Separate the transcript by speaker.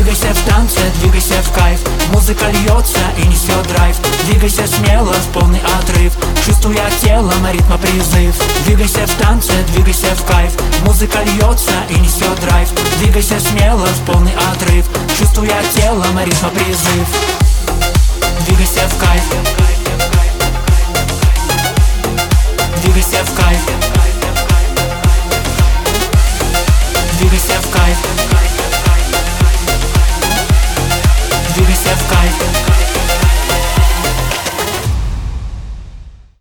Speaker 1: Двигайся в танце, двигайся в кайф. Музыка льется и несет драйв. Двигайся смело, в полный отрыв, чувствуя телом ритма призыв. Двигайся в танце, двигайся в кайф. Музыка льется и несет драйв. Двигайся смело, в полный отрыв, чувствуя телом ритма призыв.